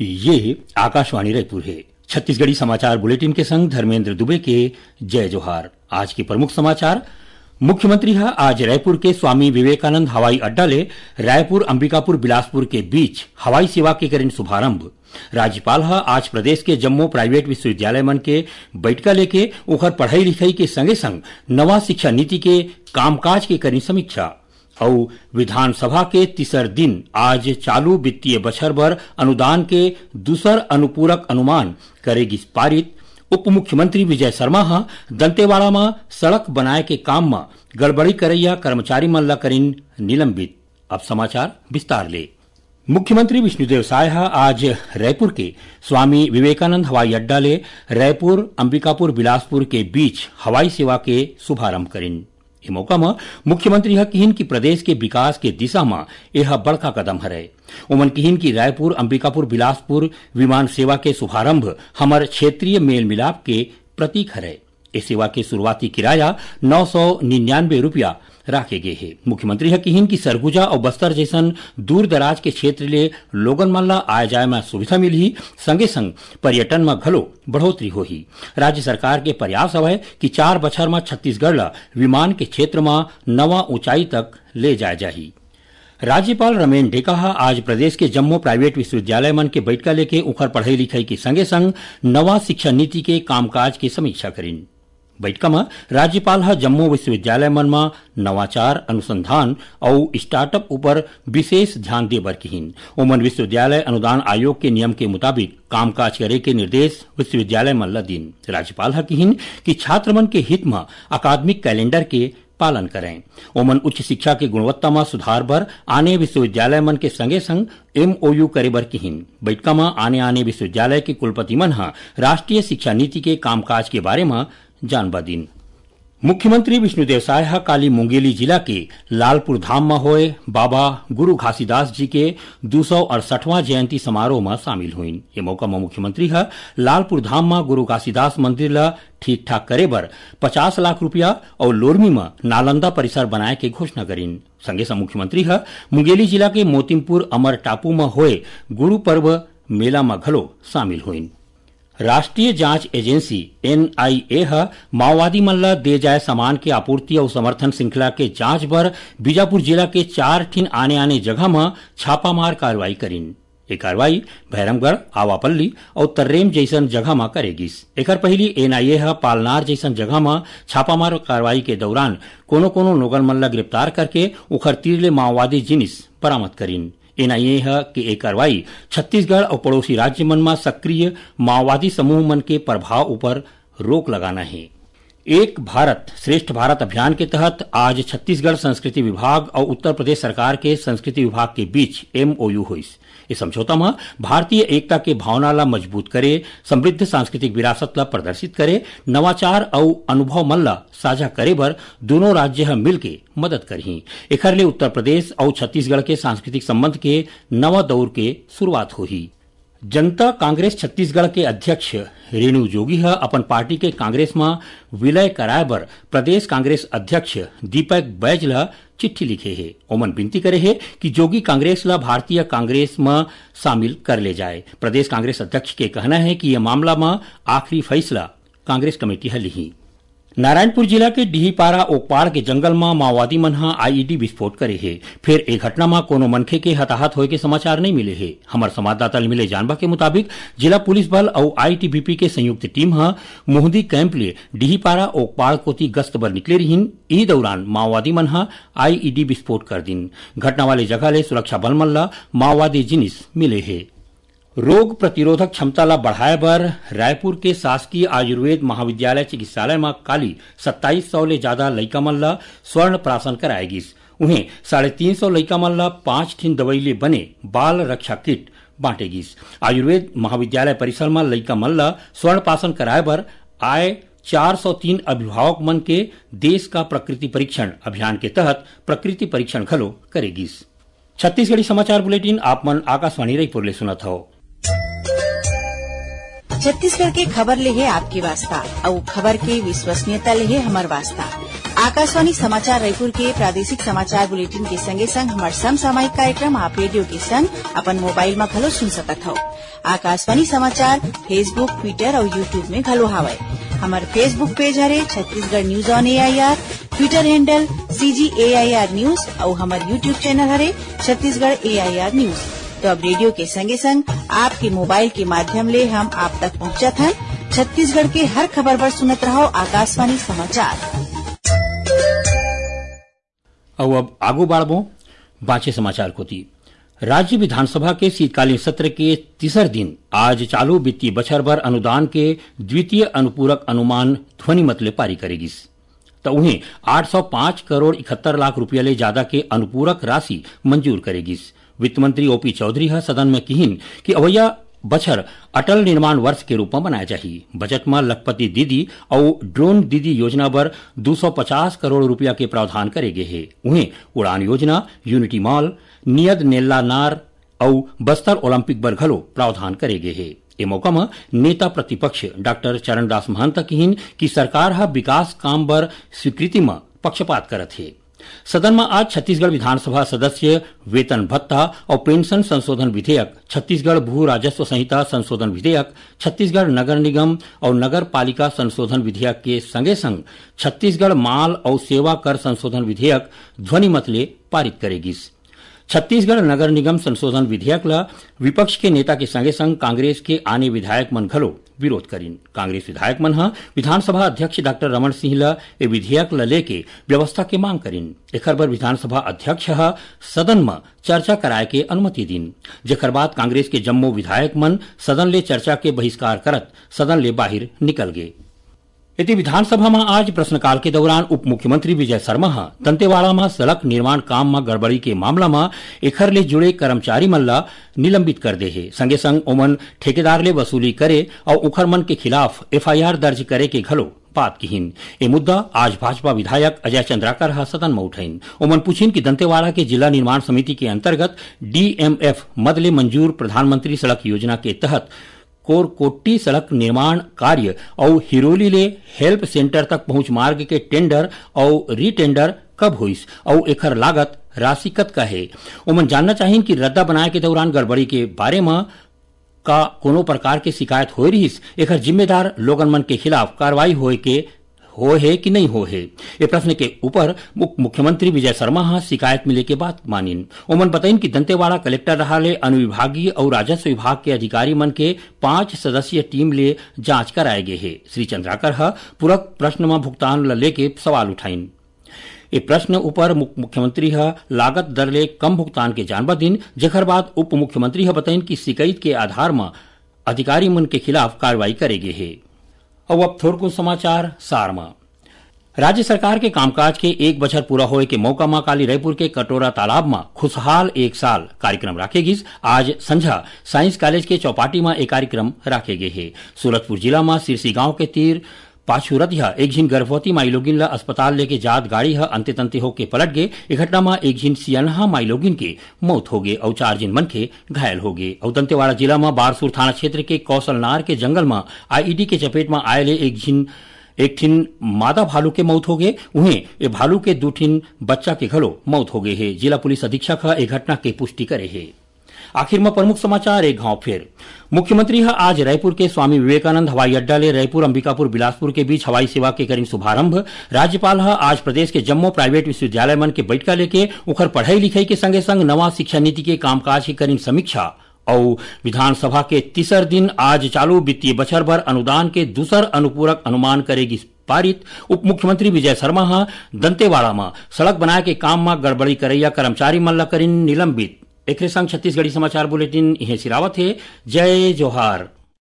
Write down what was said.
ये आकाशवाणी रायपुर है। छत्तीसगढ़ी समाचार बुलेटिन के संग धर्मेंद्र दुबे के जय जोहार। आज के प्रमुख समाचार। मुख्यमंत्री आज रायपुर के स्वामी विवेकानंद हवाई अड्डा ले रायपुर अंबिकापुर बिलासपुर के बीच हवाई सेवा के करें शुभारंभ। राज्यपाल आज प्रदेश के जम्मू प्राइवेट विश्वविद्यालय मन के बैठका लेके ओखर पढ़ाई लिखाई के संगे संग नवा शिक्षा नीति के कामकाज के करें समीक्षा। और विधानसभा के तीसर दिन आज चालू वित्तीय बछर बर अनुदान के दूसर अनुपूरक अनुमान करेगी पारित। उप मुख्यमंत्री विजय शर्मा दंतेवाड़ा में सड़क बनाए के काम में गड़बड़ी करैया कर्मचारी मन ला करीन निलंबित। अब समाचार विस्तार ले। मुख्यमंत्री विष्णुदेव साय आज रायपुर के स्वामी विवेकानंद हवाई अड्डा ले रायपुर अंबिकापुर बिलासपुर के बीच हवाई सेवा के शुभारंभ करीन। इस मौका में मुख्यमंत्री कहिन कि प्रदेश के विकास के दिशा में यह बड़का कदम हरे। उमन कहिन कि रायपुर अंबिकापुर बिलासपुर विमान सेवा के शुभारंभ हमार क्षेत्रीय मेल मिलाप के प्रतीक हरे। इस सेवा के शुरुआती किराया 999 रुपया राखे गए है। मुख्यमंत्री कहिन कि सरगुजा और बस्तर जैसन दूर दराज के क्षेत्र ले लोगन मन ला आए जाए में सुविधा मिलही, संगे संग पर्यटन में घलो बढ़ोतरी होही। राज्य सरकार के प्रयास है कि 4 बछर में छत्तीसगढ़ ला विमान के क्षेत्र में नवा ऊंचाई तक ले जाए जाही। राज्यपाल रमेन डेका आज प्रदेश के जम्मू प्राइवेट विश्वविद्यालय मन के बैठका लेके उखर पढ़ाई लिखाई के संगे संग नवा शिक्षा नीति के कामकाज की समीक्षा करीन। बैठका में राज्यपाल जम्मू विश्वविद्यालय मन में नवाचार अनुसंधान और स्टार्टअप ऊपर विशेष ध्यान दे बर कहिन। ओमन विश्वविद्यालय अनुदान आयोग के नियम के मुताबिक कामकाज करे के निर्देश विश्वविद्यालय मन ला दिन। राज्यपाल कहिन कि छात्र मन के हित में अकादमिक कैलेंडर के पालन करें। ओमन उच्च शिक्षा के गुणवत्ता में सुधार बर आने विश्वविद्यालय मन के संगे संग MOU करे बर कहिन। बैठका में आने विश्वविद्यालय के कुलपति मन राष्ट्रीय शिक्षा नीति के कामकाज के बारे में जानबा दिन। मुख्यमंत्री विष्णुदेव साय काली मुंगेली जिला के लालपुर धाम में होए बाबा गुरु घासीदास जी के 268वां जयंती समारोह में शामिल हुईन। ये मौका में मुख्यमंत्री लालपुर धाम में गुरु घासीदास मंदिर ला ठीक ठाक करे बर 50 लाख रुपया और लोरमी में नालंदा परिसर बनाए के घोषणा करीन। संगे संग मुख्यमंत्री मुंगेली जिला के मोतिमपुर अमर टापू में होए गुरु पर्व मेला में घलो शामिल हुईन। राष्ट्रीय जांच एजेंसी NIA माओवादी मन ला दे जाए सामान के आपूर्ति और समर्थन श्रृंखला के जांच पर बीजापुर जिला के 4 ठिन आने जगह में छापामार कार्रवाई करीन। ये कार्रवाई भैरमगढ़, आवापल्ली और तर्रेम जैसन जगह में करेगिस। एकर पहली NIA पालनार जैसन जगह में छापामार कार्रवाई के दौरान कोनो लोगन मन ला गिरफ्तार करके उखर तीर ले माओवादी जिनिस बरामद करीन। NIA के एक कार्रवाई छत्तीसगढ़ और पड़ोसी राज्य मन में सक्रिय माओवादी समूह मन के प्रभाव ऊपर रोक लगाना है। एक भारत श्रेष्ठ भारत अभियान के तहत आज छत्तीसगढ़ संस्कृति विभाग और उत्तर प्रदेश सरकार के संस्कृति विभाग के बीच MOU हुई। इस समझौता में भारतीय एकता के भावना ला मजबूत करे, समृद्ध सांस्कृतिक विरासत ला प्रदर्शित करे, नवाचार और अनुभव मन ला साझा करे बर दोनों राज्य मिलके मदद करही। एखर ले उत्तर प्रदेश और छत्तीसगढ़ के सांस्कृतिक संबंध के नवा दौर के शुरुआत होही। जनता कांग्रेस छत्तीसगढ़ के अध्यक्ष रेणु जोगी अपन पार्टी के कांग्रेस में विलय कराए बर प्रदेश कांग्रेस अध्यक्ष दीपक बैज ला चिट्ठी लिखे है। ओमन विनती करे है कि जोगी कांग्रेस ला भारतीय कांग्रेस में शामिल कर ले जाए। प्रदेश कांग्रेस अध्यक्ष के कहना है कि यह मामला में आखिरी फैसला कांग्रेस कमेटी लिही। नारायणपुर जिला के डिहीपारा ओकपाड़ के जंगल में माओवादी मन IED विस्फोट करे है। फिर एक घटना में कोनो मनखे के हताहत होए के समाचार नहीं मिले है। हमार संवाददाता मिले जानबा के मुताबिक जिला पुलिस बल और ITBP के संयुक्त टीम मोहदी कैंप ले डिहीपारा ओकपाड़ कोती गश्त बर निकले रहीन। ई दौरान माओवादी मन IED विस्फोट कर दिन। घटना वाले जगह ले सुरक्षा बल मन ला माओवादी जिनिस मिले है। रोग प्रतिरोधक क्षमता ला बढ़ाए बर रायपुर के शासकीय आयुर्वेद महाविद्यालय चिकित्सालय में काली 2700 ले ज्यादा लइका मन ला स्वर्ण प्राशन कराएगिस। उन्हें 350 लइका मन ला 5 ठिन दवाई ले बने बाल रक्षा किट बांटेगिस। आयुर्वेद महाविद्यालय परिसर में लइका मन ला स्वर्ण प्राशन कराए बर आए 403 अभिभावक मन के देश का प्रकृति परीक्षण अभियान के तहत प्रकृति परीक्षण घलो करेगिस। छत्तीसगढ़ी समाचार बुलेटिन आप मन आकाशवाणी रायपुर ले सुनत हो। छत्तीसगढ़ के खबर ले है आपकी वास्ता और खबर के विश्वसनीयता ले है हमार वास्ता। आकाशवाणी समाचार रायपुर के प्रादेशिक समाचार बुलेटिन के संगे संग हमार समसामयिक कार्यक्रम आप रेडियो के संग अपन मोबाइल में घलो सुन सकत हो। आकाशवाणी समाचार फेसबुक, ट्विटर और यूट्यूब में घलो हावय। हमार फेसबुक पेज हरे Chhattisgarh news on AIR, Twitter handle CGAIR news और हमार यूट्यूब चैनल हरे छत्तीसगढ़ AIR न्यूज। तो अब रेडियो के संगे संग आपके मोबाइल के माध्यम ले हम आप तक पहुंचत हन। छत्तीसगढ़ के हर खबर पर सुनत रहो आकाशवाणी समाचार। अब आगू बाढ़बो बाँचे समाचार को थी। राज्य विधानसभा के शीतकालीन सत्र के तीसर दिन आज चालू वित्तीय बछर भर अनुदान के द्वितीय अनुपूरक अनुमान ध्वनि मत ले पारी करेगी। तो उन्हें 805 करोड़ 71 लाख रुपया ले ज्यादा के अनुपूरक राशि मंजूर करेगी। वित्त मंत्री OP चौधरी सदन में कहिन कि अवैया बछर अटल निर्माण वर्ष के रूप में मनाया चाहिए। बजट में लखपति दीदी और ड्रोन दीदी योजना पर 250 करोड़ रुपया के प्रावधान करे गए हैं। उन्हें उड़ान योजना, यूनिटी मॉल, नियद नेल्ला नार और बस्तर ओलंपिक पर घलो प्रावधान करे गए हैं। ए मौका में नेता प्रतिपक्ष डॉक्टर चरणदास महंत कहिन कि सरकार हा विकास काम बर स्वीकृति में पक्षपात करत है। सदन में आज छत्तीसगढ़ विधानसभा सदस्य वेतन भत्ता और पेंशन संशोधन विधेयक, छत्तीसगढ़ भू राजस्व संहिता संशोधन विधेयक, छत्तीसगढ़ नगर निगम और नगर पालिका संशोधन विधेयक के संगे संग छत्तीसगढ़ माल और सेवा कर संशोधन विधेयक ध्वनि मत ले पारित करेगी। छत्तीसगढ़ नगर निगम संशोधन विधेयक ला विपक्ष के नेता के संगे संग कांग्रेस के आने विधायक मन घलो विरोध करीन। कांग्रेस विधायक मन विधानसभा अध्यक्ष डॉक्टर रमन सिंह ला ए विधेयक ला लेके व्यवस्था के मांग करीन। एकर बर विधानसभा अध्यक्ष सदन में चर्चा कराए के अनुमति दिन, जेकर बाद कांग्रेस के जम्मो विधायक मन सदन ले चर्चा के बहिष्कार करत सदन ले बाहर निकल गए। यदि विधानसभा में आज प्रश्नकाल के दौरान उप मुख्यमंत्री विजय शर्मा दंतेवाड़ा में सड़क निर्माण काम में गड़बड़ी के मामला में एखर ले जुड़े कर्मचारी मन ला निलंबित कर दे है। संगे संग ओमन ठेकेदार ले वसूली करे और उखर मन के खिलाफ FIR दर्ज करे के घलो बात किहिन। ए मुद्दा आज भाजपा विधायक अजय चंद्राकर सदन में उठाइन। ओमन पूछिन कि दंतेवाड़ा के जिला निर्माण समिति के अंतर्गत DMF मद ले मंजूर प्रधानमंत्री सड़क योजना के तहत कोरकोट्टी सड़क निर्माण कार्य और हिरोली ले हेल्प सेंटर तक पहुंच मार्ग के टेंडर और रीटेंडर कब हुईस और एकर लागत राशि कतका है। ओमन जानना चाहिए कि रद्दा बनाए के दौरान गड़बड़ी के बारे में का कोनो प्रकार के शिकायत हो रही, एकर जिम्मेदार लोगन मन के खिलाफ कार्रवाई हो है कि नहीं हो है। ये प्रश्न के ऊपर मुख्यमंत्री विजय शर्मा शिकायत मिले के बाद मानिन। ओमन बताइन कि दंतेवाड़ा कलेक्टर रहा ले अनुविभागीय और राजस्व विभाग के अधिकारी मन के 5 सदस्यीय टीम ले जांच कराए गए है। श्री चंद्राकर पूरक प्रश्न में भुगतान ल लेके सवाल उठाइन। ये प्रश्न ऊपर मुख्यमंत्री लागत दर ले कम भुगतान के जानबा दिन, जेकर बाद उप मुख्यमंत्री बताइन कि शिकायत के आधार में अधिकारी मन के खिलाफ कार्रवाई करे गए है। अब थोड़को समाचार सार में। राज्य सरकार के कामकाज के 1 बछर पूरा होए के मौका में काली रायपुर के कटोरा तालाब में खुशहाल 1 साल कार्यक्रम राखेगी। आज संझा साइंस कॉलेज के चौपाटी में एक कार्यक्रम राखे गए है। सूरतपुर जिला में सिरसी गांव के तीर पाछुरतिया एक झिन गर्भवती माईलोगिन ला अस्पताल लेके जात गाड़ी अंते तंते होके पलट गए। एक घटना में एक झिन सियनहा माईलोगिन के मौत हो गए और 4 जिन मन के घायल हो गए। और दंतेवाड़ा जिला में बारसूर थाना क्षेत्र के कौशलनार के जंगल में IED के चपेट में आये एक ठिन मादा भालू के मौत हो गए। उन्हें ये भालू के 2 ठिन बच्चा के घलो मौत हो गए है। जिला पुलिस अधीक्षक एक घटना की पुष्टि करे है। आखिर में प्रमुख समाचार एक गांव फिर। मुख्यमंत्री आज रायपुर के स्वामी विवेकानंद हवाई अड्डा ले रायपुर अंबिकापुर बिलासपुर के बीच हवाई सेवा के करीन शुभारंभ। राज्यपाल आज प्रदेश के जम्मो प्राइवेट विश्वविद्यालय मन के बैठका लेके उखर पढ़ाई लिखाई के संगे संग नवा शिक्षा नीति के कामकाज की करीन समीक्षा। और विधानसभा के तीसर दिन आज चालू वित्तीय बछर भर अनुदान के दूसर अनुपूरक अनुमान करेगी पारित। उप मुख्यमंत्री विजय शर्मा दंतेवाड़ा में सड़क बनाए के काम में गड़बड़ी करैया कर्मचारी मन ला करीन निलंबित। एक संग छत्तीसगढ़ी समाचार बुलेटिन इहे सिरावत है। जय जोहार।